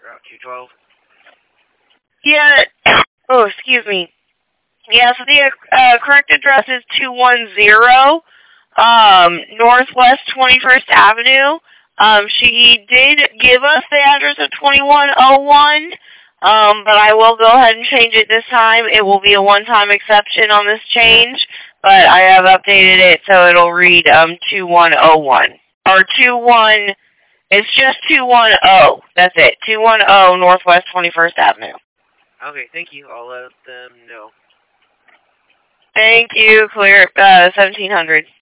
Route 212. Yeah. Oh, excuse me. Yeah, so the correct address is 210 Northwest 21st Avenue. She did give us the address of 2101, but I will go ahead and change it this time. It will be a one-time exception on this change, but I have updated it so it'll read 2101. Or 21, it's just 210. That's it, 210 Northwest 21st Avenue. Okay, thank you. I'll let them know. Thank you, clear 1700.